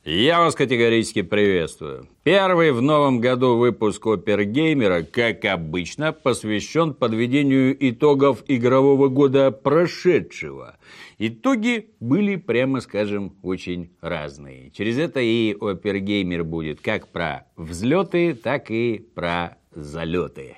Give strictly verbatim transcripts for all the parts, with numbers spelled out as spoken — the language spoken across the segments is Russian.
Я вас категорически приветствую. Первый в новом году выпуск Опергеймера, как обычно, посвящен подведению итогов игрового года прошедшего. Итоги были, прямо скажем, очень разные. Через это и Опергеймер будет как про взлеты, так и про залеты.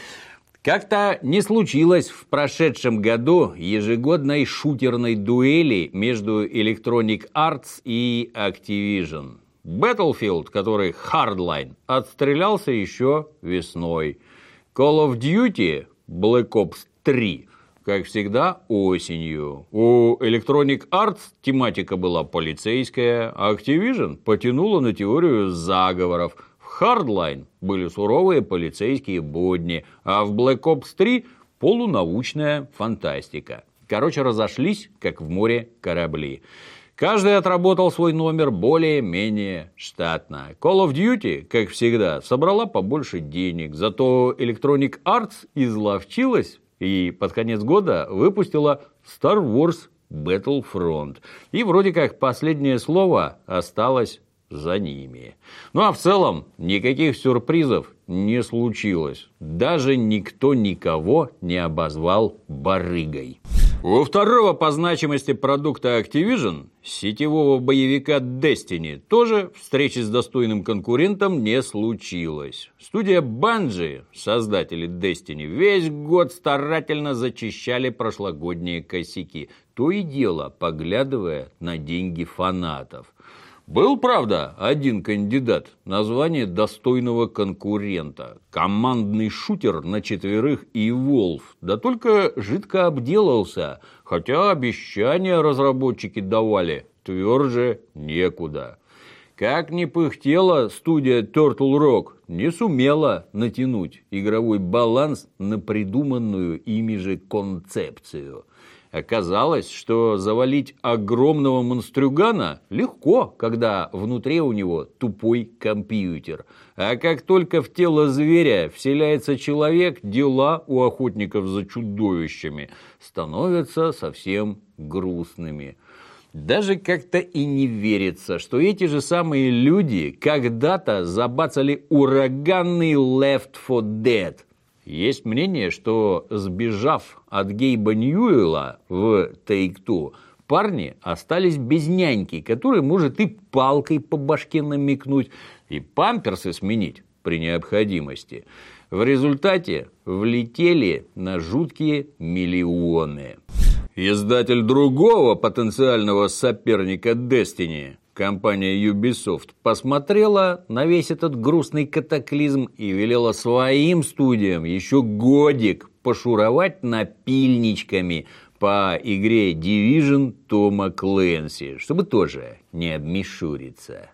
Как-то не случилось в прошедшем году ежегодной шутерной дуэли между Electronic Arts и Activision. Battlefield, который Hardline, отстрелялся еще весной. Call of Duty Black Ops три, как всегда, осенью. У Electronic Arts тематика была полицейская, а Activision потянула на теорию заговоров. В Hardline были суровые полицейские будни, а в Black Ops три полунаучная фантастика. Короче, разошлись, как в море корабли. Каждый отработал свой номер более-менее штатно. Call of Duty, как всегда, собрала побольше денег, зато Electronic Arts изловчилась и под конец года выпустила Star Wars Battlefront. И вроде как последнее слово осталось за ними. Ну а в целом никаких сюрпризов не случилось. Даже никто никого не обозвал барыгой. У второго по значимости продукта Activision, сетевого боевика Destiny, тоже встречи с достойным конкурентом не случилось. Студия Bungie, создатели Destiny, весь год старательно зачищали прошлогодние косяки, то и дело поглядывая на деньги фанатов. Был, правда, один кандидат на звание достойного конкурента. Командный шутер на четверых Evolve. Да только жидко обделался, хотя обещания разработчики давали тверже некуда. Как ни пыхтела студия Turtle Rock, не сумела натянуть игровой баланс на придуманную ими же концепцию. Оказалось, что завалить огромного монстрюгана легко, когда внутри у него тупой компьютер. А как только в тело зверя вселяется человек, дела у охотников за чудовищами становятся совсем грустными. Даже как-то и не верится, что эти же самые люди когда-то забацали ураганный Left фор Dead. Есть мнение, что, сбежав от Гейба Ньюэлла в Take-Two, парни остались без няньки, которая может и палкой по башке намекнуть, и памперсы сменить при необходимости. В результате влетели на жуткие миллионы. Издатель другого потенциального соперника Destiny, компания Ubisoft, посмотрела на весь этот грустный катаклизм и велела своим студиям еще годик пошуровать напильничками по игре Division Тома Клэнси, чтобы тоже не обмешуриться.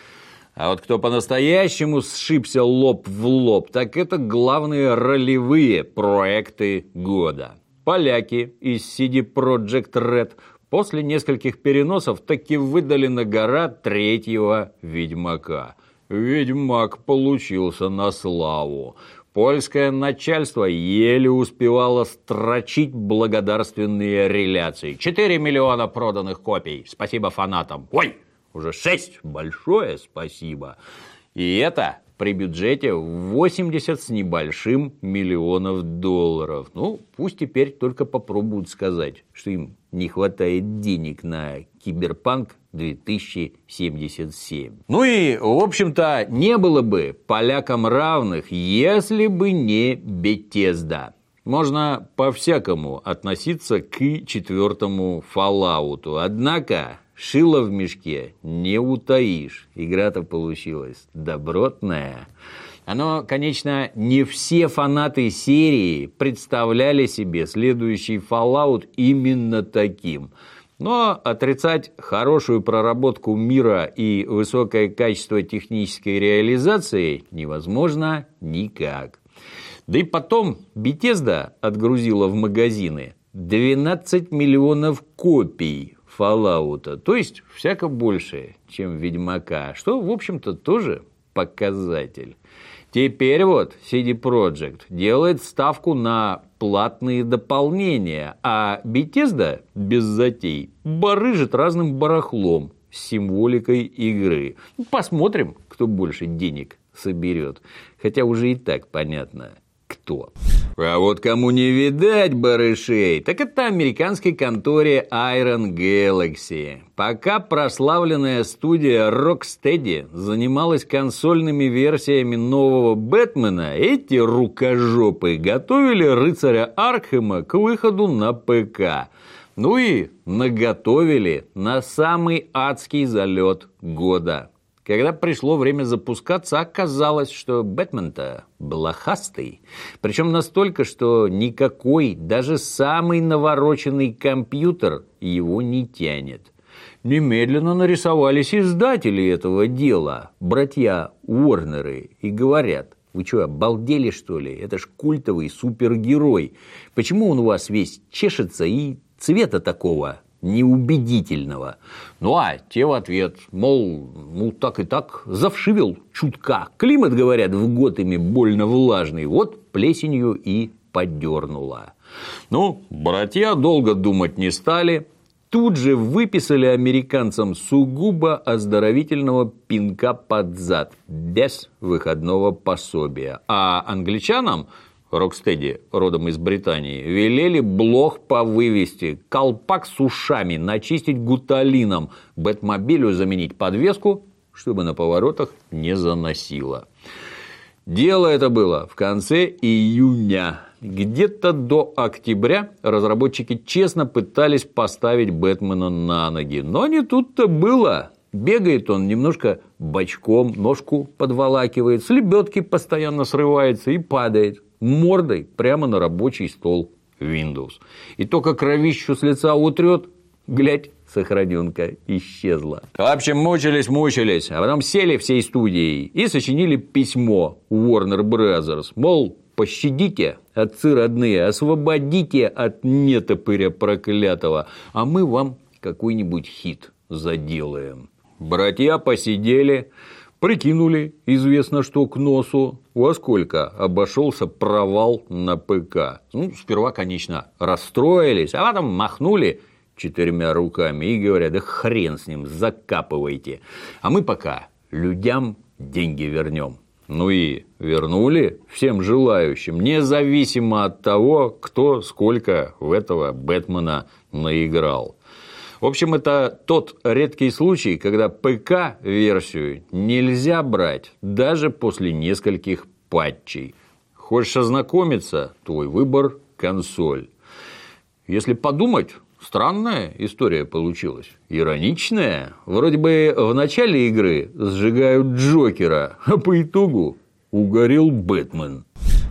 А вот кто по-настоящему сшибся лоб в лоб, так это главные ролевые проекты года. Поляки из си ди Projekt Red после нескольких переносов таки выдали на гора третьего Ведьмака. Ведьмак получился на славу. Польское начальство еле успевало строчить благодарственные реляции. Четыре миллиона проданных копий. Спасибо фанатам. Ой, уже шесть. Большое спасибо. И это при бюджете восемьдесят с небольшим миллионов долларов. Ну, пусть теперь только попробуют сказать, что им не хватает денег на Киберпанк две тысячи семьдесят семь. Ну и, в общем-то, не было бы полякам равных, если бы не Bethesda. Можно по-всякому относиться к четвертому Fallout'у, однако шило в мешке не утаишь. Игра-то получилась добротная. Оно, конечно, не все фанаты серии представляли себе следующий Fallout именно таким. Но отрицать хорошую проработку мира и высокое качество технической реализации невозможно никак. Да и потом Bethesda отгрузила в магазины двенадцать миллионов копий Fallout'а, то есть всяко больше, чем Ведьмака, что, в общем-то, тоже показатель. Теперь вот си ди Projekt делает ставку на платные дополнения, а Bethesda без затей барыжит разным барахлом с символикой игры. Посмотрим, кто больше денег соберет. Хотя уже и так понятно, кто. А вот кому не видать барышей, так это американской конторе Iron Galaxy. Пока прославленная студия Rocksteady занималась консольными версиями нового Бэтмена, эти рукожопы готовили рыцаря Аркхема к выходу на ПК. Ну и наготовили на самый адский залет года. Когда пришло время запускаться, оказалось, что Бэтмен-то блохастый. Причем настолько, что никакой, даже самый навороченный компьютер его не тянет. Немедленно нарисовались издатели этого дела, братья Уорнеры, и говорят: вы что, обалдели, что ли? Это ж культовый супергерой. Почему он у вас весь чешется и цвета такого неубедительного? Ну, а те в ответ, мол, ну так и так, завшивел чутка. Климат, говорят, в Готэме больно влажный, вот плесенью и подернуло. Ну, братья долго думать не стали. Тут же выписали американцам сугубо оздоровительного пинка под зад, без выходного пособия. А англичанам, Rocksteady, родом из Британии, велели блох повывести, колпак с ушами начистить гуталином, Бэтмобилю заменить подвеску, чтобы на поворотах не заносило. Дело это было в конце июня. Где-то до октября разработчики честно пытались поставить Бэтмена на ноги. Но не тут-то было. Бегает он немножко бочком, ножку подволакивает, с лебедки постоянно срывается и падает мордой прямо на рабочий стол Windows. И только кровищу с лица утрет, глядь, сохраненка исчезла. В общем, мучились-мучились, а потом сели всей студией и сочинили письмо Warner Brothers, мол, пощадите, отцы родные, освободите от нетопыря проклятого, а мы вам какой-нибудь хит заделаем. Братья посидели, прикинули, известно что к носу, во сколько обошелся провал на ПК. Ну, сперва, конечно, расстроились, а потом махнули четырьмя руками и говорят: да хрен с ним, закапывайте, а мы пока людям деньги вернем. Ну и вернули всем желающим, независимо от того, кто сколько в этого Бэтмена наиграл. В общем, это тот редкий случай, когда ПК-версию нельзя брать даже после нескольких патчей. Хочешь ознакомиться? Твой выбор – консоль. Если подумать, странная история получилась. Ироничная. Вроде бы в начале игры сжигают Джокера, а по итогу угорел Бэтмен.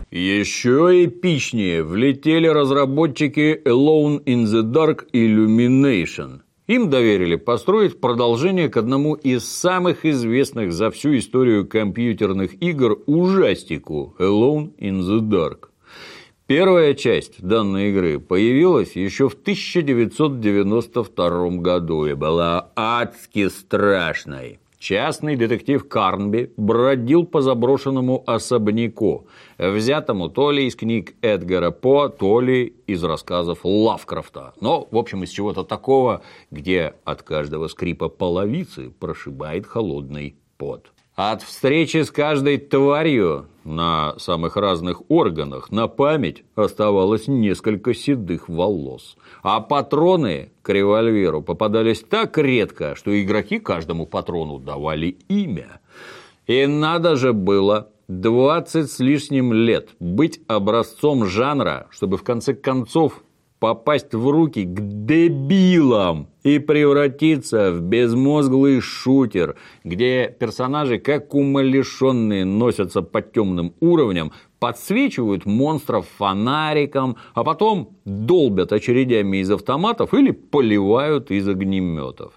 Еще эпичнее влетели разработчики Alone in the Dark Illumination. Им доверили построить продолжение к одному из самых известных за всю историю компьютерных игр ужастику Alone in the Dark. Первая часть данной игры появилась еще в тысяча девятьсот девяносто втором году и была адски страшной. Частный детектив Карнби бродил по заброшенному особняку, взятому то ли из книг Эдгара По, то ли из рассказов Лавкрафта. Но, в общем, из чего-то такого, где от каждого скрипа половицы прошибает холодный пот. От встречи с каждой тварью на самых разных органах на память оставалось несколько седых волос. А патроны к револьверу попадались так редко, что игроки каждому патрону давали имя. И надо же было двадцать с лишним лет быть образцом жанра, чтобы в конце концов попасть в руки к дебилам и превратиться в безмозглый шутер, где персонажи, как умалишенные, носятся по темным уровням, подсвечивают монстров фонариком, а потом долбят очередями из автоматов или поливают из огнеметов.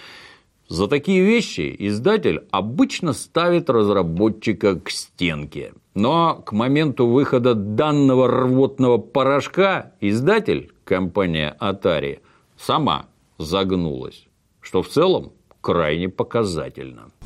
За такие вещи издатель обычно ставит разработчика к стенке. Но к моменту выхода данного рвотного порошка издатель, компания Atari, сама загнулась, что в целом крайне показательно.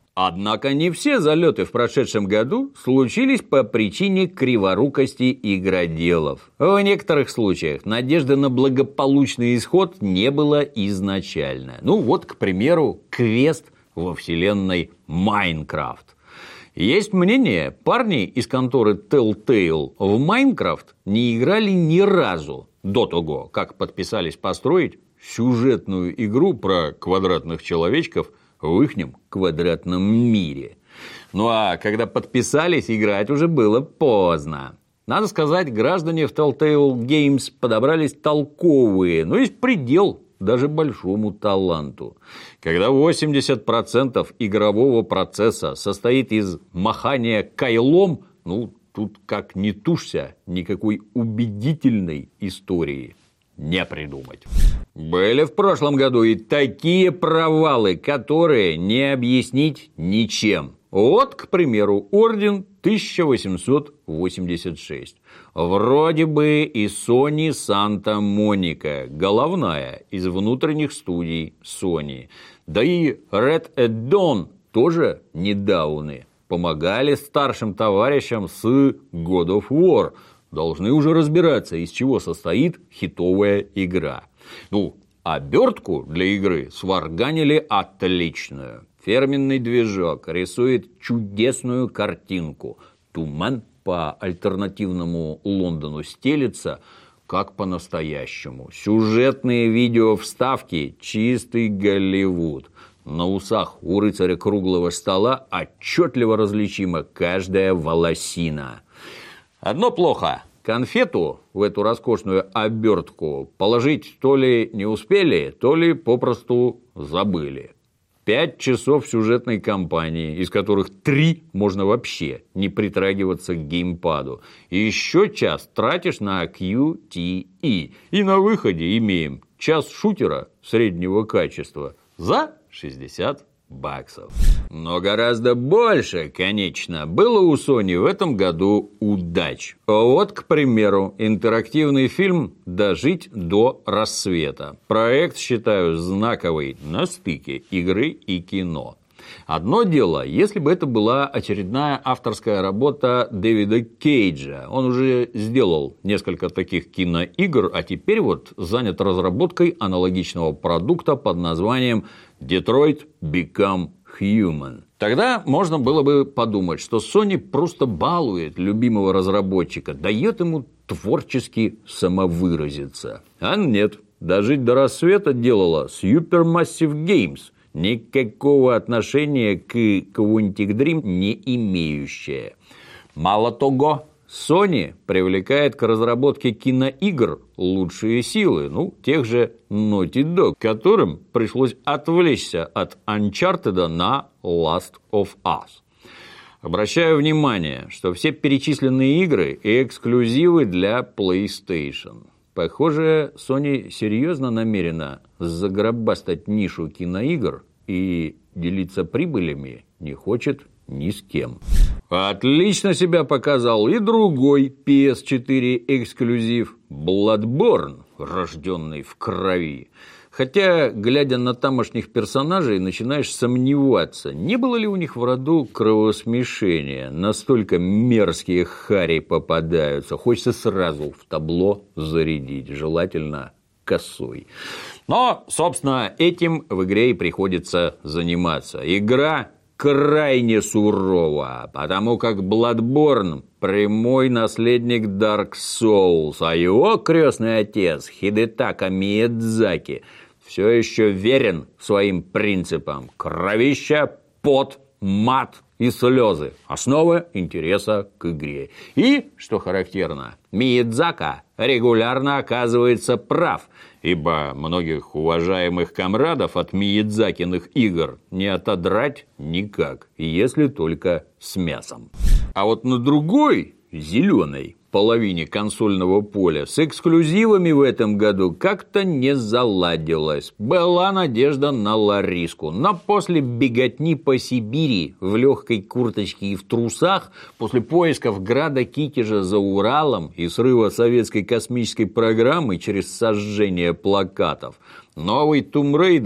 Однако не все залеты в прошедшем году случились по причине криворукости игроделов. В некоторых случаях надежды на благополучный исход не было изначально. Ну вот, к примеру, квест во вселенной Майнкрафт. Есть мнение, парни из конторы Telltale в Майнкрафт не играли ни разу до того, как подписались построить сюжетную игру про квадратных человечков в ихнем квадратном мире. Ну а когда подписались, играть уже было поздно. Надо сказать, граждане в Telltale Games подобрались толковые, но есть предел даже большому таланту. Когда восемьдесят процентов игрового процесса состоит из махания кайлом, ну, тут как ни тушься, никакой убедительной истории не придумать. Были в прошлом году и такие провалы, которые не объяснить ничем. Вот, к примеру, Орден тысяча восемьсот восемьдесят шесть. Вроде бы и Sony Santa Monica, головная из внутренних студий Sony. Да и Red at Dawn тоже недавны. Помогали старшим товарищам с God of War. Должны уже разбираться, из чего состоит хитовая игра. Ну, обертку для игры сварганили отличную. Фирменный движок рисует чудесную картинку. Туман по альтернативному Лондону стелется, как по-настоящему. Сюжетные видео-вставки – чистый Голливуд. На усах у рыцаря круглого стола отчетливо различима каждая волосина. Одно плохо. Конфету в эту роскошную обертку положить то ли не успели, то ли попросту забыли. Пять часов сюжетной кампании, из которых три можно вообще не притрагиваться к геймпаду. И еще час тратишь на кью ти и. И на выходе имеем час шутера среднего качества за шестьдесят баксов. Но гораздо больше, конечно, было у Sony в этом году удач. Вот, к примеру, интерактивный фильм «Дожить до рассвета». Проект считаю знаковый на стыке игры и кино. Одно дело, если бы это была очередная авторская работа Дэвида Кейджа. Он уже сделал несколько таких киноигр, а теперь вот занят разработкой аналогичного продукта под названием Detroit Become Human. Тогда можно было бы подумать, что Sony просто балует любимого разработчика, дает ему творчески самовыразиться. А нет, «Дожить до рассвета» делала Supermassive Games, никакого отношения к Quantic Dream не имеющая. Мало того, Sony привлекает к разработке киноигр лучшие силы, ну, тех же Naughty Dog, которым пришлось отвлечься от Uncharted на Last of Us. Обращаю внимание, что все перечисленные игры и эксклюзивы для PlayStation. Похоже, Sony серьезно намерена загробастать нишу киноигр и делиться прибылями не хочет ни с кем. Отлично себя показал и другой пи эс четыре эксклюзив Bloodborne, рожденный в крови. Хотя, глядя на тамошних персонажей, начинаешь сомневаться, не было ли у них в роду кровосмешения. Настолько мерзкие хари попадаются. Хочется сразу в табло зарядить, желательно косой. Но, собственно, этим в игре и приходится заниматься. Игра крайне сурова, потому как Bloodborne – прямой наследник Dark Souls, а его крестный отец Хидетака Миядзаки все еще верен своим принципам: кровища, пот, мат и слезы – основа интереса к игре. И, что характерно, Миядзака регулярно оказывается прав, ибо многих уважаемых комрадов от Миядзакиных игр не отодрать никак, если только с мясом. А вот на другой, зеленой, половине консольного поля с эксклюзивами в этом году как-то не заладилось. Была надежда на Лариску, но после беготни по Сибири в легкой курточке и в трусах, после поисков Града Китежа за Уралом и срыва советской космической программы через сожжение плакатов, новый Tomb Raider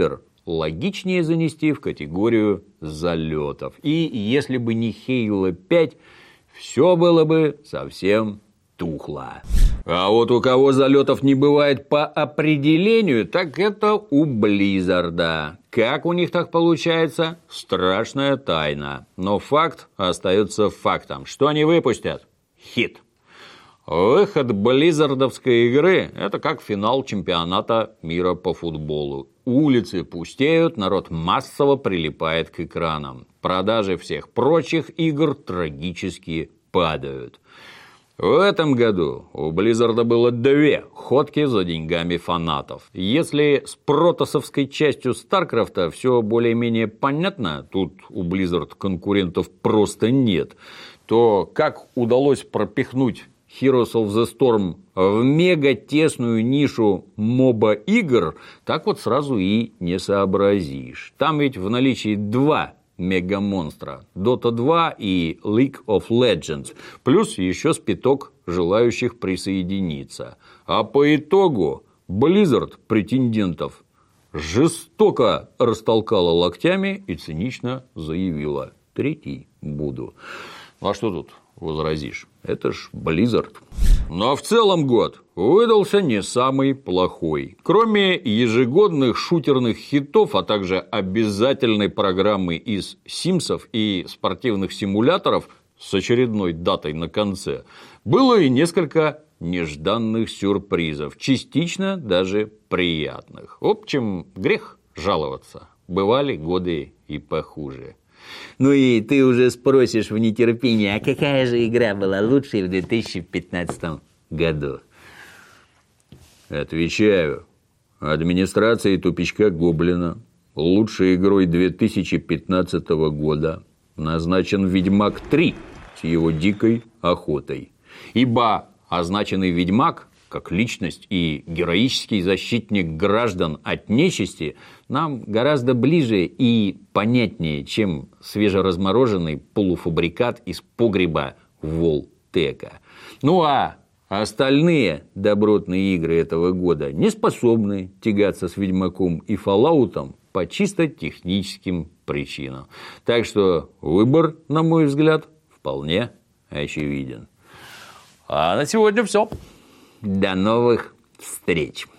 логичнее занести в категорию залетов. И если бы не Хейло пять, все было бы совсем тухло. А вот у кого залетов не бывает по определению, так это у Близзарда. Как у них так получается? Страшная тайна. Но факт остается фактом. Что они выпустят? Хит. Выход близзардовской игры – это как финал чемпионата мира по футболу. Улицы пустеют, народ массово прилипает к экранам. Продажи всех прочих игр трагически падают. В этом году у Близзарда было две ходки за деньгами фанатов. Если с протосовской частью Старкрафта все более-менее понятно, тут у Blizzard конкурентов просто нет, то как удалось пропихнуть Heroes of the Storm в мега тесную нишу моба-игр, так вот сразу и не сообразишь. Там ведь в наличии два мега-монстра – Дота два и League of Legends, плюс еще спиток желающих присоединиться. А по итогу Blizzard претендентов жестоко растолкала локтями и цинично заявила: третий буду. А что тут возразишь? Это ж Blizzard. Но в целом год выдался не самый плохой. Кроме ежегодных шутерных хитов, а также обязательной программы из Симсов и спортивных симуляторов с очередной датой на конце, было и несколько нежданных сюрпризов, частично даже приятных. В общем, грех жаловаться. Бывали годы и похуже. Ну и ты уже спросишь в нетерпении, а какая же игра была лучшей в две тысячи пятнадцатом году? Отвечаю. Администрацией тупичка Гоблина лучшей игрой две тысячи пятнадцатого года назначен Ведьмак три с его дикой охотой. Ибо означенный Ведьмак, как личность и героический защитник граждан от нечисти, нам гораздо ближе и понятнее, чем свежеразмороженный полуфабрикат из погреба Волтека. Ну а остальные добротные игры этого года не способны тягаться с Ведьмаком и Fallout'ом по чисто техническим причинам. Так что выбор, на мой взгляд, вполне очевиден. А на сегодня все. До новых встреч!